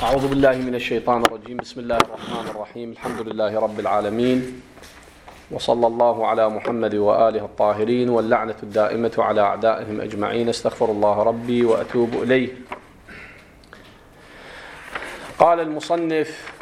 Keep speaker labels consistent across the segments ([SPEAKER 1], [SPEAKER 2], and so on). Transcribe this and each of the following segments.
[SPEAKER 1] أعوذ بالله من الشيطان الرجيم. بسم الله الرحمن الرحيم. الحمد لله رب العالمين، وصلى الله على محمد وآله الطاهرين، واللعنة الدائمة على أعدائهم أجمعين. استغفر الله ربي وأتوب إليه. قال المصنف: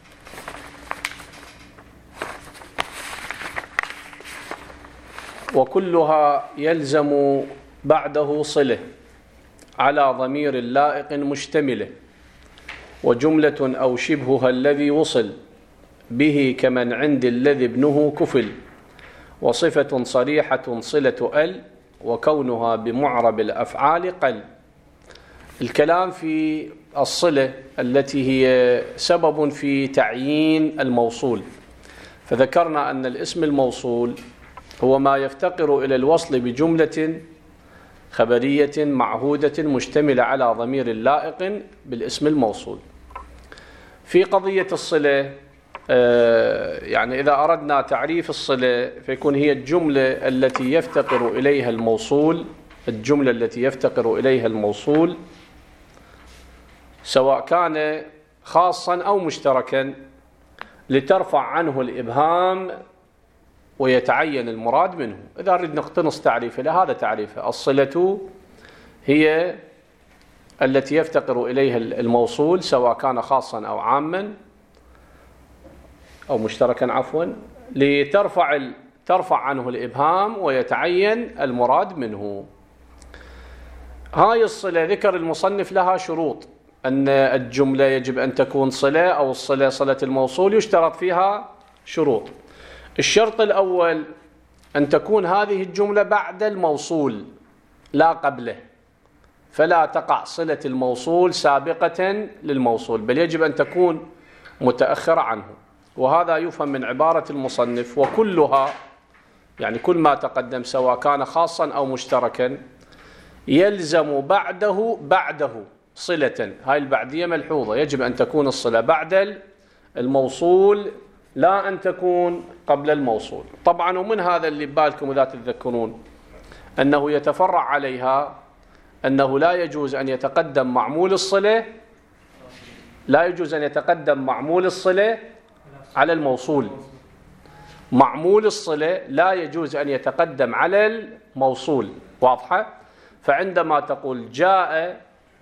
[SPEAKER 1] وكلها يلزم بعده صلة على ضمير لائق مشتمله، وجملة أو شبهها الذي وصل به كمن عند الذي ابنه كفل، وصفة صريحة صلة وكونها بمعرب الأفعال قل. الكلام في الصلة التي هي سبب في تعيين الموصول، فذكرنا أن الاسم الموصول هو ما يفتقر إلى الوصل بجملة خبرية معهودة مشتملة على ضمير لائق بالاسم الموصول. في قضية الصلة يعني إذا أردنا تعريف الصلة فيكون هي الجملة التي يفتقر إليها الموصول، الجملة التي يفتقر إليها الموصول سواء كان خاصا أو مشتركا لترفع عنه الإبهام ويتعين المراد منه. إذا أريد نقتنص تعريفه لهذا تعريفه: الصلة هي التي يفتقر إليها الموصول سواء كان خاصا أو عاما أو مشتركا ترفع عنه الإبهام ويتعين المراد منه. هاي الصلة ذكر المصنف لها شروط، أن الجملة يجب أن تكون صلة، أو الصلة صلة الموصول يشترط فيها شروط. الشرط الأول أن تكون هذه الجملة بعد الموصول لا قبله، فلا تقع صلة الموصول سابقة للموصول، بل يجب أن تكون متأخرة عنه. وهذا يفهم من عبارة المصنف: وكلها، يعني كل ما تقدم سواء كان خاصا أو مشتركا يلزم بعده صلة. هاي البعدية ملحوظة، يجب أن تكون الصلة بعد الموصول لا أن تكون قبل الموصول. طبعا ومن هذا اللي ببالكم إذا تتذكرون أنه يتفرع عليها أنه لا يجوز أن يتقدم معمول الصلة على الموصول. معمول الصلة لا يجوز أن يتقدم على الموصول، واضحة؟ فعندما تقول جاء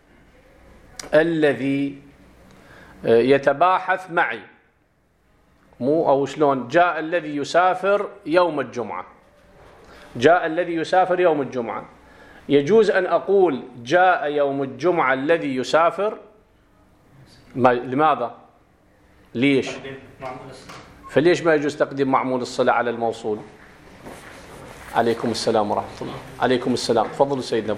[SPEAKER 1] الذي يتباحث معي، أو شلون جاء الذي يسافر يوم الجمعة، جاء الذي يسافر يوم الجمعة، يجوز أن أقول جاء يوم الجمعة الذي يسافر. لماذا؟ ليش؟ فليش ما يجوز تقديم معمول الصلة على الموصول؟ عليكم السلام ورحمة الله. عليكم السلام، تفضلوا سيدنا.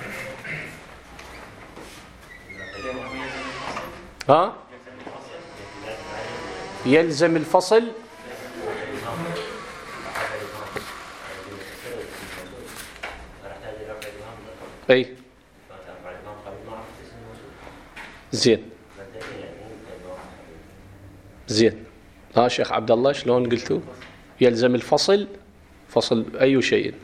[SPEAKER 1] يلزم الفصل. اي زين شيخ عبد الله شلون قلتوا؟ يلزم الفصل. فصل أي شيء؟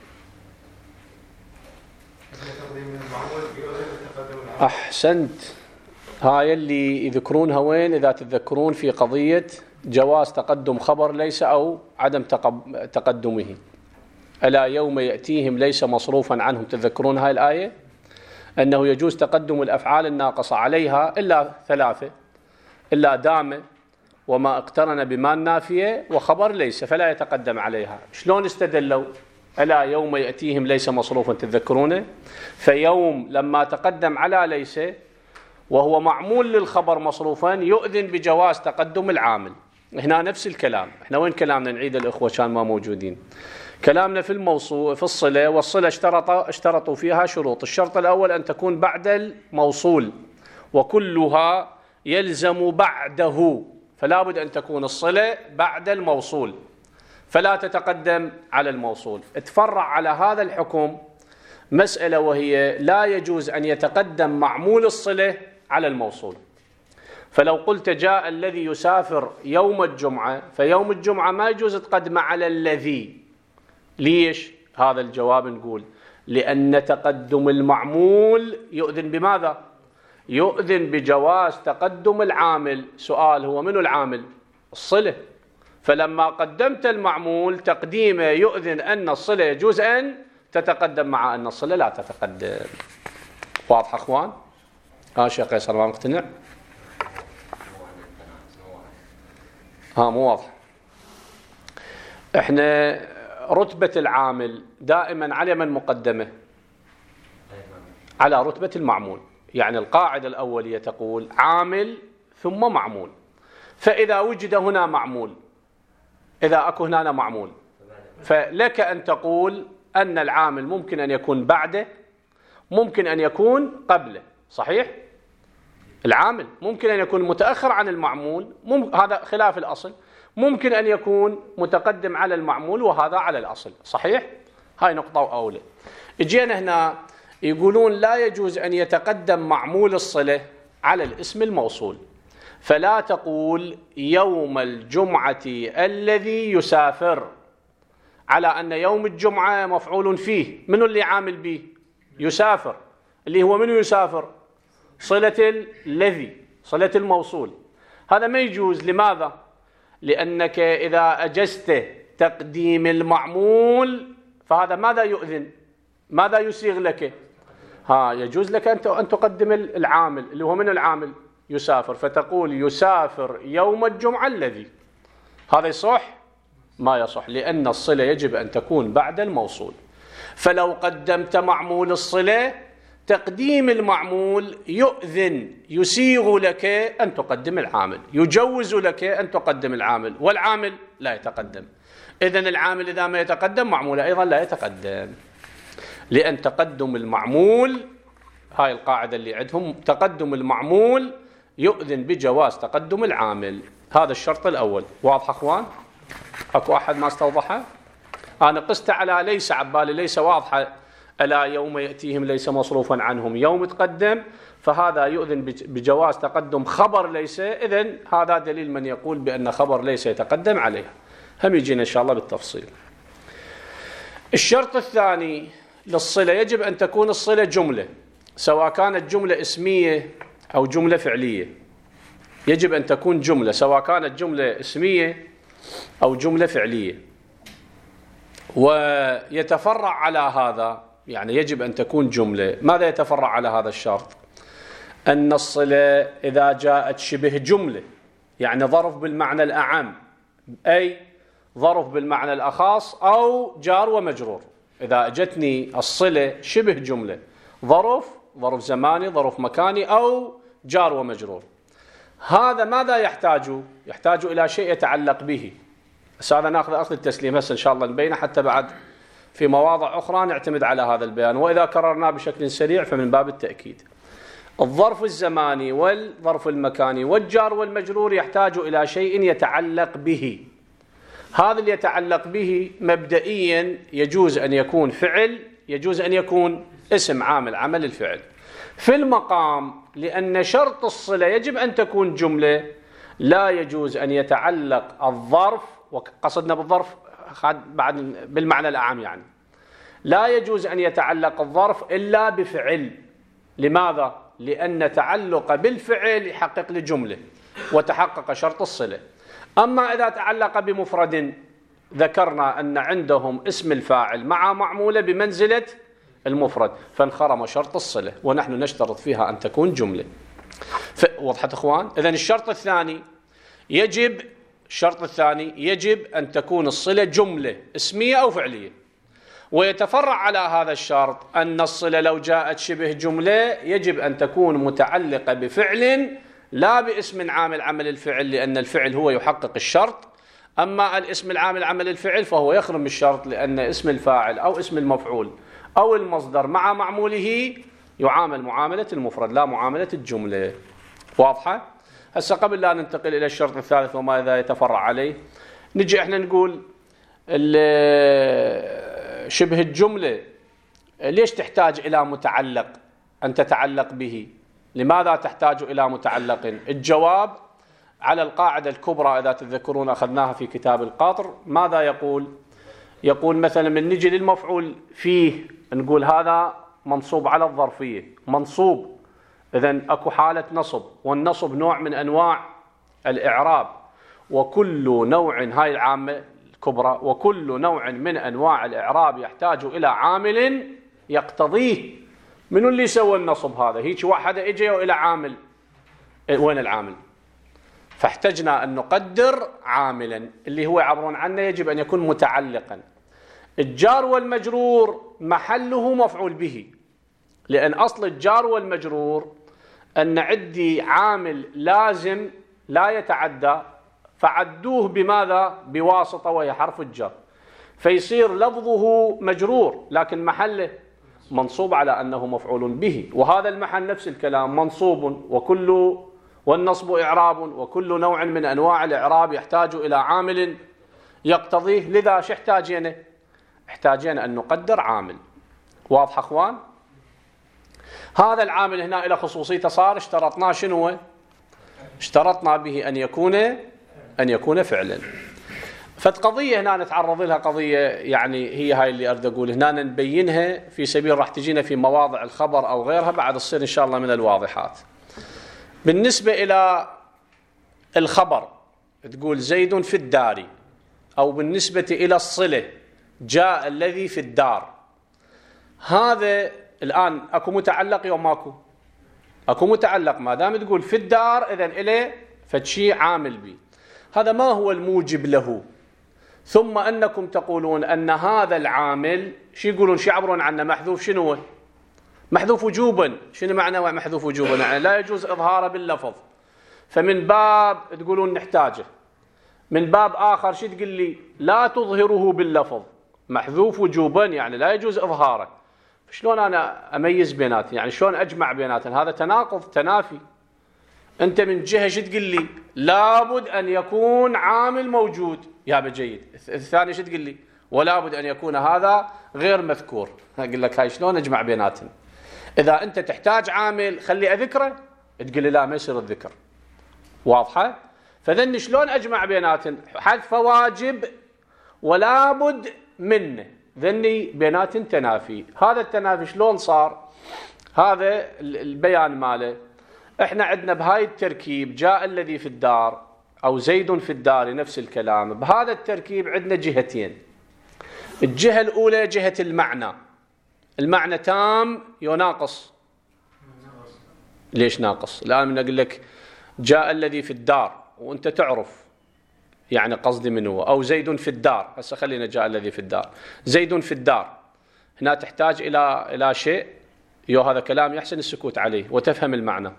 [SPEAKER 1] أحسنت. هاي اللي يذكرونها وين؟ إذا تتذكرون في قضية جواز تقدم خبر ليس أو عدم تقدمه. ألا يوم يأتيهم ليس مصروفا عنهم. تذكرون هاي الآية؟ أنه يجوز تقدم الأفعال الناقصة عليها إلا ثلاثة: إلا دام، وما اقترن بما النافية، وخبر ليس، فلا يتقدم عليها. شلون استدلوا؟ ألا يوم يأتيهم ليس مصروفا، تذكرونه؟ فيوم لما تقدم على ليس وهو معمول للخبر مصروفا يؤذن بجواز تقدم العامل. هنا نفس الكلام. احنا وين كلامنا؟ نعيد الأخوة كان ما موجودين. كلامنا في الموصول في الصلة، والصلة اشترطوا فيها شروط. الشرط الأول أن تكون بعد الموصول، وكلها يلزم بعده، فلا بد أن تكون الصلة بعد الموصول، فلا تتقدم على الموصول. تفرع على هذا الحكم مسألة، وهي لا يجوز أن يتقدم معمول الصلة على الموصول. فلو قلت جاء الذي يسافر يوم الجمعة، فيوم الجمعة ما يجوز تقدم على الذي. ليش؟ هذا الجواب نقول: لأن تقدم المعمول يؤذن بماذا؟ يؤذن بجواز تقدم العامل. سؤال: هو منو العامل؟ الصلة. فلما قدمت المعمول تقديمه يؤذن أن الصلة يجوز أن تتقدم مع أن الصلة لا تتقدم. واضح أخوان؟ شيخ قيصر ما مقتنع؟ مو واضح. احنا رتبة العامل دائما على من مقدمه؟ على رتبة المعمول. يعني القاعدة الأولية تقول عامل ثم معمول. فإذا وجد هنا معمول، إذا أكو هنا معمول، فلك أن تقول أن العامل ممكن أن يكون بعده، ممكن أن يكون قبله. صحيح؟ العامل ممكن أن يكون متأخر عن المعمول، هذا خلاف الأصل. ممكن أن يكون متقدم على المعمول وهذا على الأصل. صحيح؟ هاي نقطة أولى. اجينا هنا يقولون لا يجوز أن يتقدم معمول الصلة على الاسم الموصول. فلا تقول يوم الجمعة الذي يسافر، على أن يوم الجمعة مفعول فيه. منو اللي عامل به؟ يسافر، اللي هو منو يسافر؟ صلة الذي، صلة الموصول. هذا ما يجوز. لماذا؟ لأنك إذا أجزت تقديم المعمول فهذا ماذا يؤذن؟ ماذا يسيغ لك؟ يجوز لك أن تقدم العامل، اللي هو من العامل؟ يسافر. فتقول يسافر يوم الجمعة الذي. هذا يصح؟ ما يصح، لأن الصلة يجب أن تكون بعد الموصول. فلو قدمت معمول الصلة، تقديم المعمول يؤذن، يسيغ لك أن تقدم العامل، يجوز لك أن تقدم العامل، والعامل لا يتقدم. إذن العامل إذا ما يتقدم معمول أيضا لا يتقدم، لأن تقدم المعمول، هاي القاعدة اللي عندهم، تقدم المعمول يؤذن بجواز تقدم العامل. هذا الشرط الأول. واضح أخوان؟ أكو أحد ما استوضحه؟ أنا قست على ليس، عبالي ليس واضحة. ألا يوم يأتيهم ليس مصروفا عنهم، يوم تقدم، فهذا يؤذن بجواز تقدم خبر ليس. إذن هذا دليل من يقول بأن خبر ليس يتقدم عليها. هم يجينا إن شاء الله بالتفصيل. الشرط الثاني للصلة، يجب أن تكون الصلة جملة، سواء كانت جملة اسمية أو جملة فعلية. يجب أن تكون جملة، سواء كانت جملة اسمية أو جملة فعلية. ويتفرع على هذا، يعني يجب أن تكون جملة. ماذا يتفرع على هذا الشرط؟ أن الصلة إذا جاءت شبه جملة، يعني ظرف بالمعنى الأعم، أي ظرف بالمعنى الأخص، أو جار ومجرور. إذا أجتني الصلة شبه جملة، ظرف زماني، ظرف مكاني، أو جار ومجرور، هذا ماذا يحتاج؟ يحتاج إلى شيء يتعلق به. بس هذا ناخذ أخذ التسليم هسه إن شاء الله نبينه، حتى بعد في مواضع أخرى نعتمد على هذا البيان، وإذا كررناه بشكل سريع فمن باب التأكيد. الظرف الزماني والظرف المكاني والجار والمجرور يحتاج إلى شيء يتعلق به. هذا اللي يتعلق به مبدئيا يجوز أن يكون فعل، يجوز أن يكون اسم عامل، عمل الفعل. في المقام، لأن شرط الصلة يجب أن تكون جملة، لا يجوز أن يتعلق الظرف، وقصدنا بالظرف بعد بالمعنى الأعم، يعني لا يجوز أن يتعلق الظرف إلا بفعل. لماذا؟ لأن تعلق بالفعل يحقق لجملة وتحقق شرط الصلة. أما إذا تعلق بمفرد، ذكرنا أن عندهم اسم الفاعل مع معمولة بمنزلة المفرد، فانخرم شرط الصلة، ونحن نشترط فيها أن تكون جملة. وضحت أخوان؟ إذن الشرط الثاني يجب أن تكون الصلة جملة اسمية أو فعلية. ويتفرع على هذا الشرط أن الصلة لو جاءت شبه جملة يجب أن تكون متعلقة بفعل لا باسم عامل عمل الفعل، لأن الفعل هو يحقق الشرط. أما الاسم العامل عمل الفعل فهو يخرم الشرط، لأن اسم الفاعل أو اسم المفعول أو المصدر مع معموله يعامل معاملة المفرد لا معاملة الجملة. واضحة؟ هسه قبل لا ننتقل إلى الشرط الثالث وماذا يتفرع عليه، نجي احنا نقول شبه الجملة ليش تحتاج إلى متعلق أن تتعلق به؟ لماذا تحتاج إلى متعلق؟ الجواب على القاعدة الكبرى إذا تذكرون أخذناها في كتاب القطر. ماذا يقول؟ يقول مثلا من نجي للمفعول فيه نقول هذا منصوب على الظرفية، منصوب إذن أكو حالة نصب، والنصب نوع من أنواع الإعراب، وكل نوع، هاي العامة الكبرى، وكل نوع من أنواع الإعراب يحتاج إلى عامل يقتضيه. من اللي سوى النصب هذا؟ هيك واحد اجى إلى عامل، وين العامل؟ فاحتجنا أن نقدر عاملا اللي هو يعبرون عنه يجب أن يكون متعلقا. الجار والمجرور محله مفعول به، لأن أصل الجار والمجرور أن عندي عامل لازم لا يتعدى، فعدوه بماذا؟ بواسطة، وهي حرف الجر، فيصير لفظه مجرور لكن محله منصوب على أنه مفعول به، وهذا المحل نفس الكلام منصوب، والنصب إعراب، وكل نوع من أنواع الإعراب يحتاج إلى عامل يقتضيه. لذا شو احتاجينا؟ احتاجينا أن نقدر عامل. واضح أخوان؟ هذا العامل هنا إلى خصوصيته صار اشترطنا شنو؟ اشترطنا به أن يكون فعلا. فالقضية هنا نتعرض لها قضية، يعني هي هاي اللي أريد أقول هنا نبينها في سبيل راح تجينا في مواضع الخبر أو غيرها بعد تصير إن شاء الله من الواضحات. بالنسبة إلى الخبر تقول زيد في الدار، أو بالنسبة إلى الصلة جاء الذي في الدار. هذا الآن أكو متعلق يوم ماكو؟ أكو متعلق. ما دام تقول في الدار إذن إليه فشي عامل بي. هذا ما هو الموجب له؟ ثم أنكم تقولون أن هذا العامل شو يقولون؟ شو يعبرون عنه؟ محذوف. شنو هو؟ محذوف وجوبا. شنو معنى محذوف وجوبا؟ يعني لا يجوز إظهاره باللفظ، فمن باب تقولون نحتاجه. من باب آخر شو تقول لي؟ لا تظهره باللفظ، محذوف وجوبا يعني لا يجوز إظهاره. شلون أنا أميز بيناتهم؟ يعني شلون أجمع بيناتهم؟ هذا تناقض، تنافي. أنت من جهة شو تقول لي؟ لابد أن يكون عامل موجود، يا بجيد. الثاني شو تقول لي؟ ولا بد أن يكون هذا غير مذكور. أقول لك هاي شلون أجمع بيناتهم؟ إذا أنت تحتاج عامل خلي أذكره، تقول لي لا ما يصير الذكر. واضحة؟ فذني شلون أجمع بيناتهم؟ حذف واجب ولا بد منه، ذني بيناتهم تنافي. هذا التنافي شلون صار؟ هذا البيان ماله. احنا عندنا بهاي التركيب جاء الذي في الدار أو زيد في الدار، نفس الكلام. بهذا التركيب عندنا جهتين. الجهة الأولى جهة المعنى. المعنى تام يناقص. ليش ناقص؟ الآن من أقول لك جاء الذي في الدار وأنت تعرف يعني قصدي من هو، أو زيد في الدار. هسه خلينا جاء الذي في الدار، زيد في الدار. هنا تحتاج إلى شيء، هذا كلام يحسن السكوت عليه وتفهم المعنى.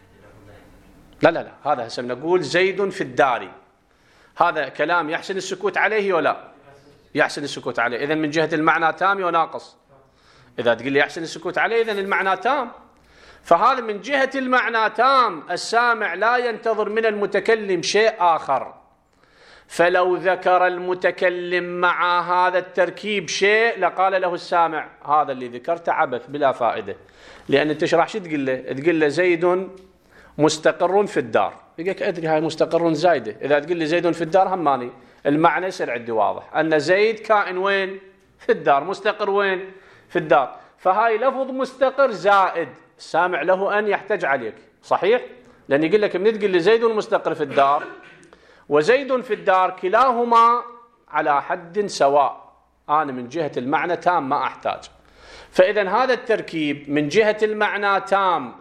[SPEAKER 1] لا هذا هسه نقول زيد في الدار، هذا كلام يحسن السكوت عليه ولا يحسن السكوت عليه؟ إذن من جهة المعنى تام يناقص. إذا تقول لي يحسن السكوت عليه إذن المعنى تام. فهذا من جهة المعنى تام، السامع لا ينتظر من المتكلم شيء آخر. فلو ذكر المتكلم مع هذا التركيب شيء لقال له السامع هذا اللي ذكرته عبث بلا فائدة. لأن أنت شرح شو تقول له؟ تقول له زيد مستقر في الدار، يقولك أدري هاي مستقر زايدة. إذا تقول لي زيد في الدار هماني المعنى يصير عندي واضح أن زيد كائن وين؟ في الدار. مستقر وين؟ في الدار. فهاي لفظ مستقر زائد، السامع له أن يحتج عليك. صحيح؟ لأن يقول لك من تقول لي زيد مستقر في الدار وزيد في الدار كلاهما على حد سواء، أنا من جهة المعنى تام ما أحتاج. فإذا هذا التركيب من جهة المعنى تام،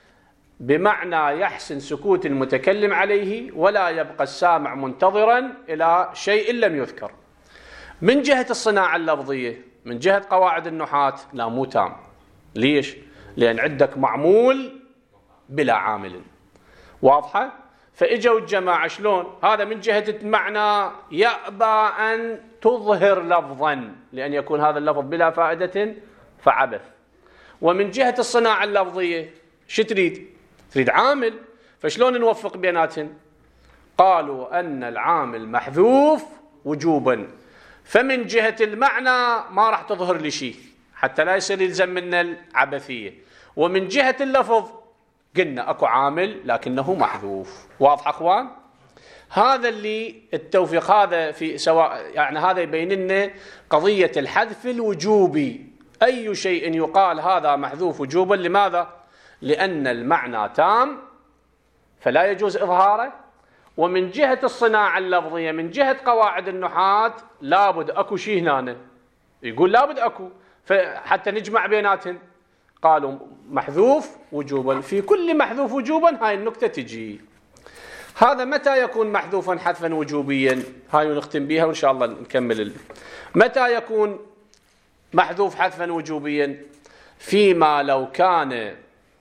[SPEAKER 1] بمعنى يحسن سكوت المتكلم عليه ولا يبقى السامع منتظرا إلى شيء لم يذكر. من جهة الصناعة اللفظية، من جهة قواعد النحاة، لا مو تام. ليش؟ لأن عندك معمول بلا عامل. واضحة؟ فإجوا الجماعة شلون؟ هذا من جهة المعنى يأبى أن تظهر لفظا لأن يكون هذا اللفظ بلا فائدة فعبث. ومن جهة الصناعة اللفظية شو تريد؟ تريد عامل. فشلون نوفق بيناتهم؟ قالوا أن العامل محذوف وجوبا، فمن جهة المعنى ما راح تظهر لي شيء حتى لا يصير يلزم منا العبثية. ومن جهة اللفظ قلنا أكو عامل لكنه محذوف. واضح أخوان؟ هذا اللي التوفيق هذا في سواء يعني هذا يبين لنا قضية الحذف الوجوبي. أي شيء يقال هذا محذوف وجوبا، لماذا؟ لأن المعنى تام فلا يجوز إظهاره، ومن جهة الصناعة اللفظية من جهة قواعد النحاة لابد أكو شيء هنا، يقول لابد أكو، فحتى نجمع بيناتهم قالوا محذوف وجوبا، في كل محذوف وجوبا هاي النكتة تجي. هذا متى يكون محذوفا حذفا وجوبيا؟ هاي نختم بها وإن شاء الله نكمل. متى يكون محذوف حذفا وجوبيا؟ فيما لو كان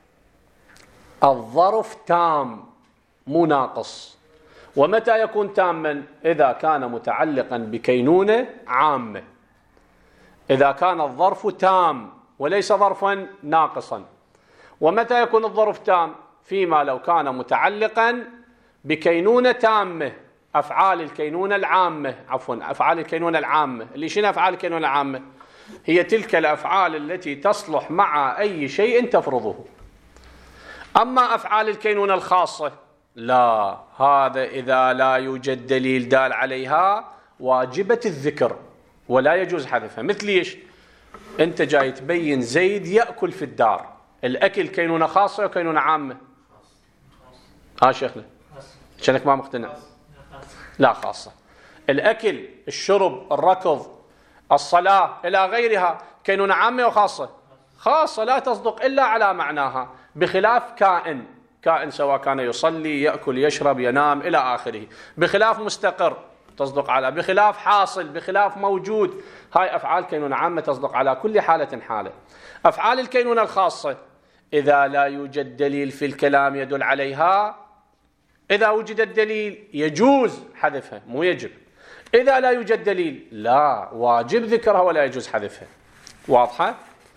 [SPEAKER 1] الظرف تام مو ناقص. ومتى يكون تاما؟ إذا كان متعلقا بكينونة عامة، إذا كان الظرف تام وليس ظرفا ناقصا. ومتى يكون الظرف تام؟ فيما لو كان متعلقا بكينونة تامة، أفعال الكينونة العامة، أفعال الكينونة العامة. اللي شنو أفعال الكينونة العامة؟ هي تلك الأفعال التي تصلح مع أي شيء تفرضه. أما أفعال الكينونة الخاصة لا، هذا إذا لا يوجد دليل دال عليها واجبة الذكر ولا يجوز حذفها. مثل إيش؟ أنت جاي تبين زيد يأكل في الدار، الأكل كينونة خاصة وكينونة عامة؟ شيخنا شنك ما مقتنع؟ لا، خاصة. الأكل، الشرب، الركض، الصلاة إلى غيرها كينونة عامة وخاصة؟ خاصة، لا تصدق إلا على معناها، بخلاف كائن سواء كان يصلي، يأكل، يشرب، ينام إلى آخره. بخلاف مستقر تصدق على، بخلاف حاصل، بخلاف موجود. هاي أفعال كينونة عامة تصدق على كل حالة حالة. أفعال الكينونة الخاصة إذا لا يوجد دليل في الكلام يدل عليها، إذا وجد الدليل يجوز حذفها مو يجب، إذا لا يوجد دليل لا، واجب ذكرها ولا يجوز حذفها. واضحة؟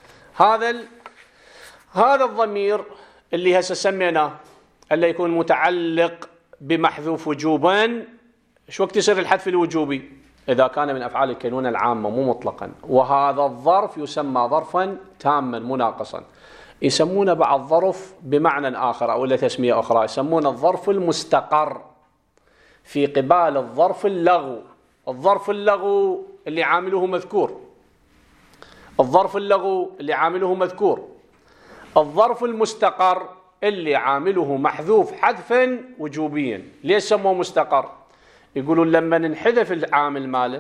[SPEAKER 1] هذا الضمير اللي هسه سميناه اللي يكون متعلق بمحذوف وجوبا، شو وقت يصير الحذف الوجوبي؟ إذا كان من أفعال الكينونة العامة مو مطلقا. وهذا الظرف يسمى ظرفا تاما مناقصا. يسمون بعض الظرف بمعنى آخر أو له تسمية أخرى، يسمون الظرف المستقر في قبال الظرف اللغو. الظرف اللغو اللي عامله مذكور، الظرف اللغو اللي عامله مذكور. الظرف المستقر اللي عامله محذوف حذفا وجوبيا. ليش سموه مستقر؟ يقولون لما ننحذف العامل ماله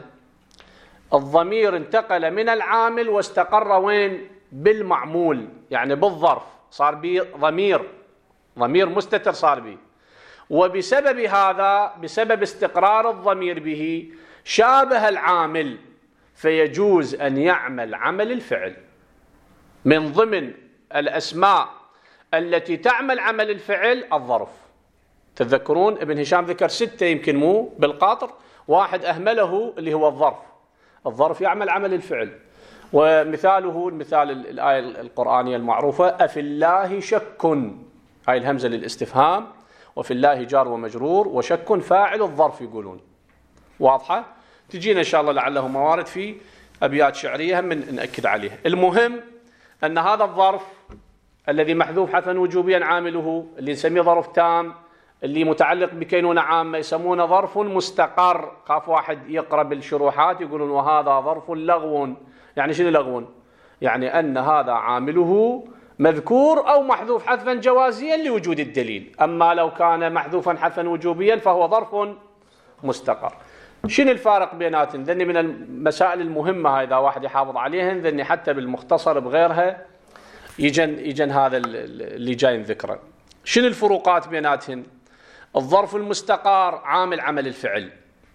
[SPEAKER 1] الضمير انتقل من العامل واستقر وين؟ بالمعمول، يعني بالظرف، صار به ضمير مستتر صار به. وبسبب هذا، بسبب استقرار الضمير به، شابه العامل، فيجوز أن يعمل عمل الفعل. من ضمن الأسماء التي تعمل عمل الفعل الظرف. تذكرون ابن هشام ذكر 6 يمكن مو بالقاطر، واحد أهمله اللي هو الظرف. الظرف يعمل عمل الفعل. ومثاله المثال الآية القرآنية المعروفة أفي الله شك، هاي الهمزة للاستفهام، وفي الله جار ومجرور، وشك فاعل الظرف يقولون. واضحة؟ تجينا إن شاء الله لعله موارد في أبيات شعرية هم نأكد عليها. المهم أن هذا الظرف الذي محذوف حذفا وجوبيا عامله اللي نسميه ظرف تام اللي متعلق بكينونة عامة يسمونه ظرف مستقر. خاف واحد يقرأ بالشروحات يقولون وهذا ظرف لغو. يعني شنو لغو؟ يعني أن هذا عامله مذكور أو محذوف حذفا جوازيا لوجود الدليل. أما لو كان محذوفا حذفا وجوبيا فهو ظرف مستقر. شنو الفارق بيناتهم؟ ذني من المسائل المهمة إذا واحد يحافظ عليهن، ذني حتى بالمختصر بغيرها يجن هذا اللي جاي نذكره. شنو الفروقات بيناتهم؟ الظرف المستقر عامل عمل الفعل،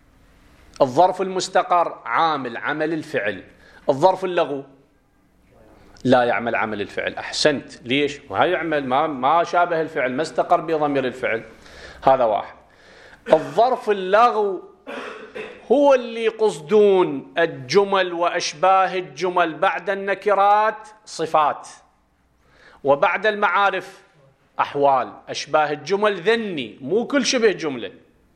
[SPEAKER 1] الظرف المستقر عامل عمل الفعل. الظرف اللغو لا يعمل عمل الفعل. أحسنت. ليش؟ ما يعمل ما شابه الفعل، ما استقر بضمير الفعل. هذا واحد. الظرف اللغو هو اللي قصدون الجمل وأشباه الجمل بعد النكرات صفات، وبعد المعارف أحوال. أشباه الجمل ذني، مو كل شبه جملة.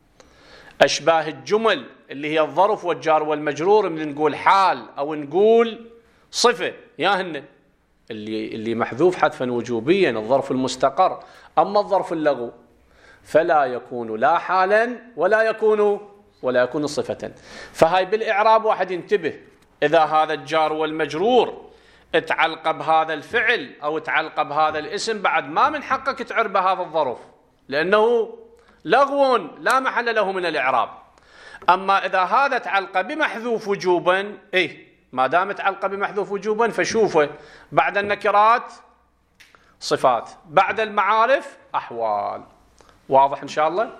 [SPEAKER 1] أشباه الجمل اللي هي الظرف والجار والمجرور، من نقول حال أو نقول صفة ياهن اللي محذوف حذفا وجوبيا الظرف المستقر. أما الظرف اللغو فلا يكون لا حالا ولا يكون صفة. فهاي بالإعراب واحد ينتبه، إذا هذا الجار والمجرور تعلق بهذا الفعل أو تعلق بهذا الاسم بعد ما من حقك تعرب هذا الظرف، لأنه لغو لا محل له من الإعراب. أما إذا هذا تعلق بمحذوف وجوبا، ما دام تعلق بمحذوف وجوبا فشوفه بعد النكرات صفات، بعد المعارف أحوال. واضح إن شاء الله؟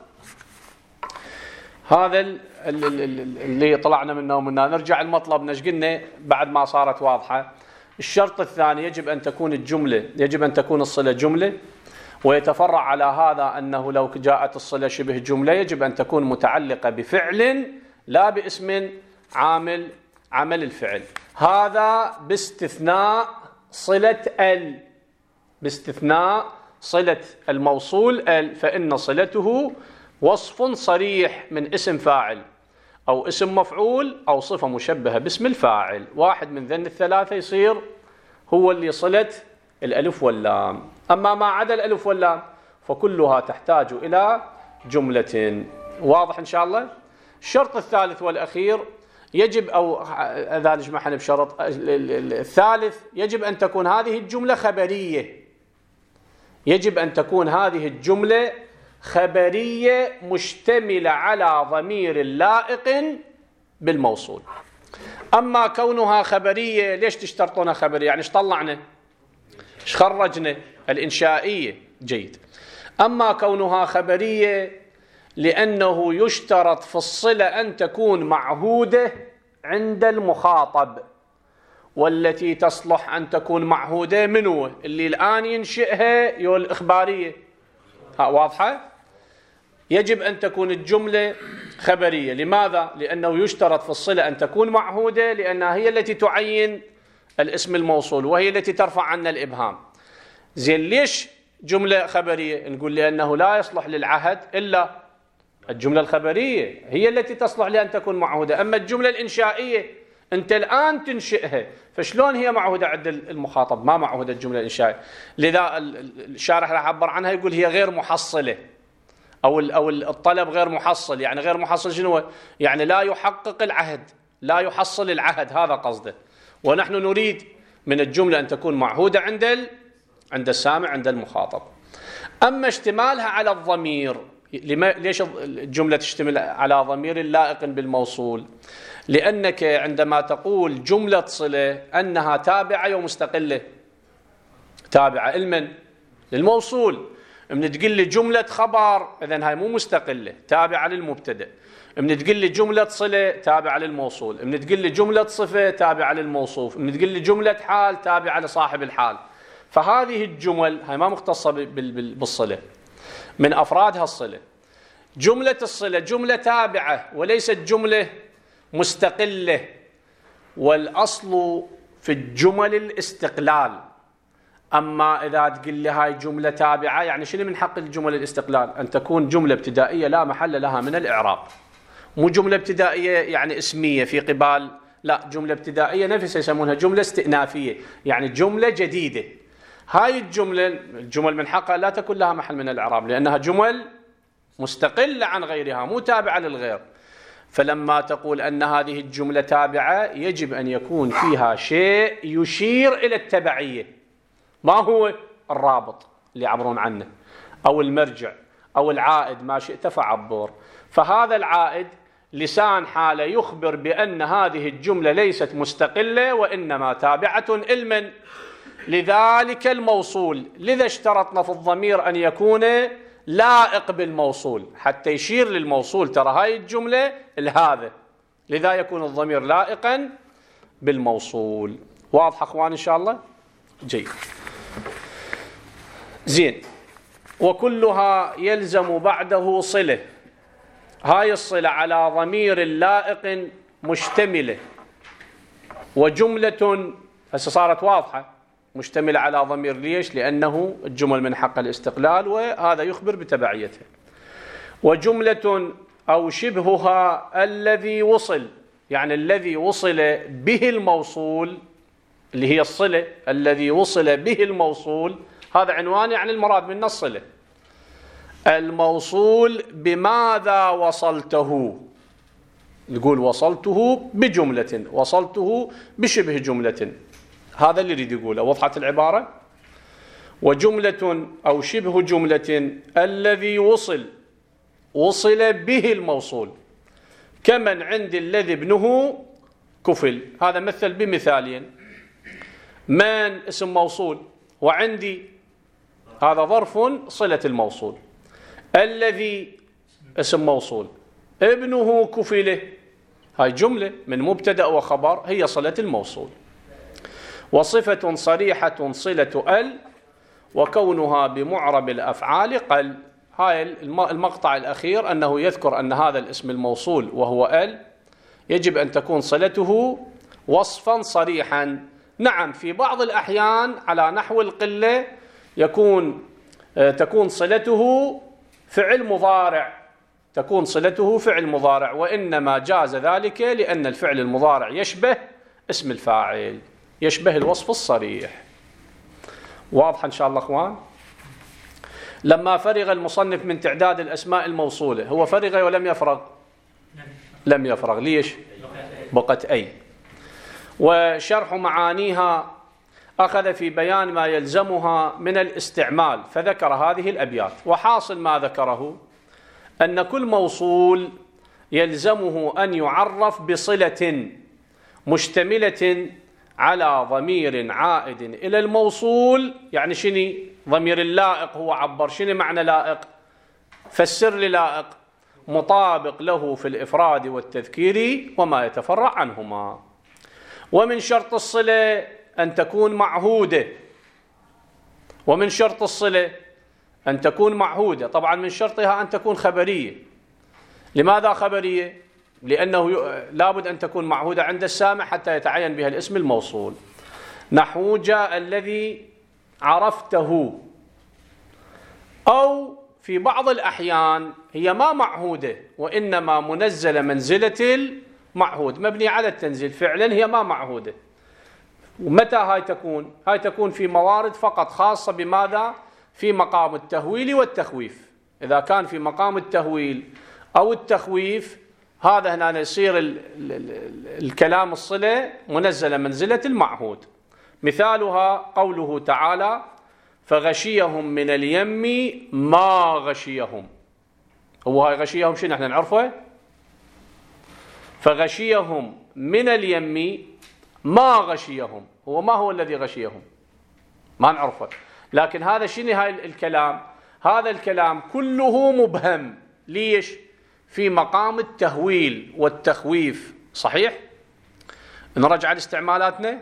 [SPEAKER 1] هذا اللي طلعنا منه ومنه. نرجع المطلب ايش قلنا بعد ما صارت واضحة. الشرط الثاني يجب أن تكون الجملة، يجب أن تكون الصلة جملة، ويتفرع على هذا أنه لو جاءت الصلة شبه جملة يجب أن تكون متعلقة بفعل لا باسم عامل عمل الفعل. هذا باستثناء صلة باستثناء صلة الموصول فإن صلته وصف صريح من اسم فاعل أو اسم مفعول أو صفة مشبهة باسم الفاعل. واحد من ذن الثلاثة يصير هو اللي صلة الألف واللام. أما ما عدا الألف واللام فكلها تحتاج إلى جملة. واضح إن شاء الله؟ الشرط الثالث والأخير يجب، أو إذا نجمعها بشرط الثالث، يجب أن تكون هذه الجملة خبرية. يجب أن تكون هذه الجملة خبرية مشتملة على ضمير لائق بالموصول. أما كونها خبرية، ليش تشترطونها خبرية؟ يعني ايش طلعنا؟ ايش خرجنا؟ الإنشائية. جيد. أما كونها خبرية لأنه يشترط في الصلة أن تكون معهودة عند المخاطب، والتي تصلح أن تكون معهودة منه اللي الآن ينشئها يو الإخبارية. واضحة؟ يجب أن تكون الجملة خبرية. لماذا؟ لأنه يشترط في الصلة أن تكون معهودة، لأنها هي التي تعين الاسم الموصول وهي التي ترفع عنا الإبهام. زين، ليش جملة خبرية؟ نقول لأنه لا يصلح للعهد إلا الجملة الخبرية، هي التي تصلح لأن تكون معهودة. أما الجملة الإنشائية أنت الآن تنشئها، فشلون هي معهودة عند المخاطب؟ ما معهودة الجملة الإنشائية. لذا الشارح راح يعبر عنها يقول هي غير محصلة، أو الطلب غير محصل. يعني غير محصل شنو؟ يعني لا يحقق العهد، لا يحصل العهد، هذا قصده. ونحن نريد من الجملة أن تكون معهودة عند السامع، عند المخاطب. أما اشتمالها على الضمير، ليش الجملة تشتمل على ضمير لائق بالموصول؟ لأنك عندما تقول جملة صلة أنها تابعة ومستقلة. تابعة لمن؟ للموصول. من تقول لي جملة خبر، إذن هاي مو مستقلة، تابعة للمبتدأ. من تقول لي جملة صلة تابعة للموصول. من تقول لي جملة صفة تابعة للموصوف. من تقول لي جملة حال تابعة لصاحب الحال. فهذه الجمل هاي ما مختصة بالصلة، من أفرادها الصلة. جملة الصلة جملة تابعة وليست جملة مستقلة. والأصل في الجمل الاستقلال. أما إذا تقول لي هاي جملة تابعة، يعني شنو من حق الجمل الاستقلال؟ أن تكون جملة ابتدائية لا محل لها من الإعراب. مو جملة ابتدائية يعني اسمية في قبال، لا، جملة ابتدائية نفسها يسمونها جملة استئنافية، يعني جملة جديدة. هاي الجمل من حقها لا تكون لها محل من الإعراب، لأنها جمل مستقلة عن غيرها، مو تابعة للغير. فلما تقول أن هذه الجملة تابعة يجب أن يكون فيها شيء يشير إلى التبعية. ما هو؟ الرابط اللي يعبرون عنه، أو المرجع، أو العائد، ما شئت فعبر. فهذا العائد لسان حالة يخبر بأن هذه الجملة ليست مستقلة وإنما تابعة إلمن لذلك الموصول. لذا اشترطنا في الضمير أن يكون لائق بالموصول حتى يشير للموصول، ترى هاي الجملة لهذا، لذا يكون الضمير لائقا بالموصول. واضح أخوان إن شاء الله؟ جيد. زين. وكلها يلزم بعده صلة. هاي الصلة على ضمير لائق مشتملة، وجملة هسه صارت واضحة مشتملة على ضمير. ليش؟ لأنه الجمل من حق الاستقلال وهذا يخبر بتبعيتها. وجملة أو شبهها الذي وصل، يعني الذي وصل به الموصول، اللي هي الصلة الذي وصل به الموصول، هذا عنوان يعني المراد من الصلة. الموصول بماذا وصلته؟ نقول وصلته بجملة، وصلته بشبه جملة. هذا اللي يريد يقوله. وضحت العبارة؟ وجملة أو شبه جملة الذي وصل به الموصول، كمن عند الذي ابنه كفل. هذا مثل بمثالين. من اسم موصول، وعندي هذا ظرف صلة الموصول، الذي اسم موصول، ابنه كفله، هاي جملة من مبتدأ وخبر هي صلة الموصول. وصفة صريحة صلة ال، وكونها بمعرب الأفعال قل. هاي المقطع الأخير أنه يذكر أن هذا الاسم الموصول وهو ال يجب أن تكون صلته وصفا صريحا. نعم، في بعض الأحيان على نحو القلة تكون صلته فعل مضارع، تكون صلته فعل مضارع، وإنما جاز ذلك لأن الفعل المضارع يشبه اسم الفاعل، يشبه الوصف الصريح. واضح إن شاء الله أخوان؟ لما فرغ المصنف من تعداد الأسماء الموصولة، هو فرغ ولم يفرغ؟ لم يفرغ. ليش؟ بقت أي. وشرح معانيها أخذ في بيان ما يلزمها من الاستعمال، فذكر هذه الأبيات. وحاصل ما ذكره أن كل موصول يلزمه أن يعرف بصلة مشتملة على ضمير عائد إلى الموصول. يعني شنو ضمير اللائق؟ هو عبر شنو معنى لائق؟ فسر لي لائق. مطابق له في الإفراد والتذكير وما يتفرع عنهما. ومن شرط الصلة أن تكون معهودة، ومن شرط الصلة أن تكون معهودة. طبعا من شرطها أن تكون خبرية. لماذا خبرية؟ لأنه لابد أن تكون معهودة عند السامع حتى يتعين بها الاسم الموصول. نحو جاء الذي عرفته. أو في بعض الأحيان هي ما معهودة وإنما منزلة منزلة المعهود، مبني على التنزيل، فعلا هي ما معهودة. ومتى هاي تكون؟ هاي تكون في موارد فقط خاصة بماذا؟ في مقام التهويل والتخويف. إذا كان في مقام التهويل أو التخويف، هذا هنا يصير الكلام الصلة منزلة منزلة المعهود. مثالها قوله تعالى: فغشيهم من اليم ما غشيهم. هو هاي غشيهم شنو احنا نعرفه؟ فغشيهم من اليم ما غشيهم، هو ما هو الذي غشيهم؟ ما نعرفه. لكن هذا شنو هاي الكلام؟ هذا الكلام كله مبهم. ليش؟ في مقام التهويل والتخويف. صحيح؟ نرجع لاستعمالاتنا.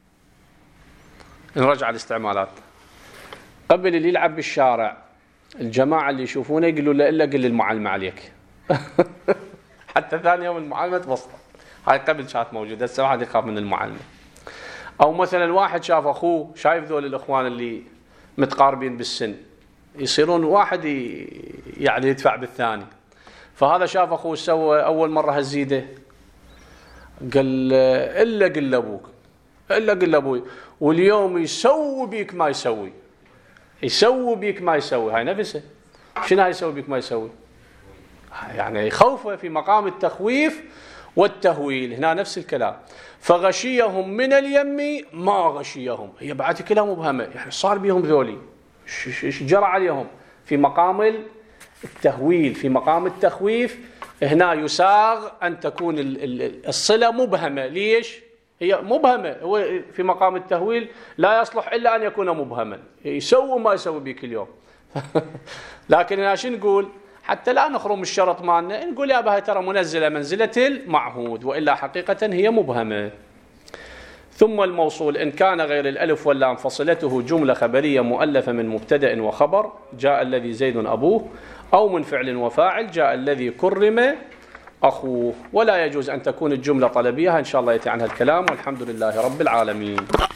[SPEAKER 1] قبل اللي يلعب بالشارع، الجماعة اللي يشوفونه يقولوا له إلا قل للمعلم عليك. حتى ثاني يوم المعلمة تبسطه. هاي قبل كانت موجودة، هسه واحد يخاف من المعلمة. أو مثلا واحد شاف أخوه، شايف ذول الإخوان اللي متقاربين بالسن يصيرون واحد يعني يدفع بالثاني، فهذا شاف أخوه سوى أول مرة هالزيدة، قال إلا قل لأبوك، إلا قل لأبوي، واليوم يسوي بيك ما يسوي، يسوي بيك ما يسوي. هاي نفسه. شنو هاي يسوي بيك ما يسوي؟ يعني يخوفه في مقام التخويف والتهويل. هنا نفس الكلام. فغشيهم من اليم ما غشيهم، هي بعد كلها مبهمة، يعني صار بيهم ذولي، ايش جرى عليهم؟ في مقام التهويل، في مقام التخويف. هنا يساغ أن تكون الصلة مبهمة. ليش؟ هي مبهمة، هو في مقام التهويل لا يصلح إلا أن يكون مبهما، يسوي ما يسوي بيك اليوم. لكن هنا شو نقول؟ حتى لا نخرم الشرط مالنا، نقول يا بها ترى منزلة منزلة المعهود، وإلا حقيقة هي مبهمة. ثم الموصول إن كان غير الألف واللام فصلته جملة خبرية مؤلفة من مبتدأ وخبر، جاء الذي زيد أبوه، أو من فعل وفاعل، جاء الذي كرم أخوه. ولا يجوز أن تكون الجملة طلبية. إن شاء الله يأتي عنها الكلام، والحمد لله رب العالمين.